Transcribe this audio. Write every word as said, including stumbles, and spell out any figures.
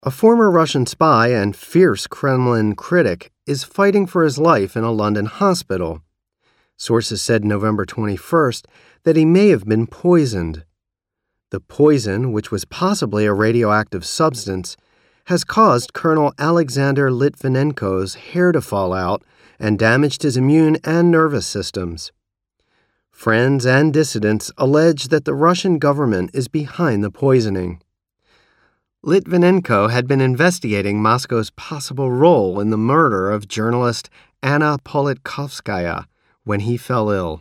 A former Russian spy and fierce Kremlin critic is fighting for his life in a London hospital. Sources said November twenty-first that he may have been poisoned. The poison, which was possibly a radioactive substance, has caused Colonel Alexander Litvinenko's hair to fall out and damaged his immune and nervous systems. Friends and dissidents allege that the Russian government is behind the poisoning. Litvinenko had been investigating Moscow's possible role in the murder of journalist Anna Politkovskaya when he fell ill.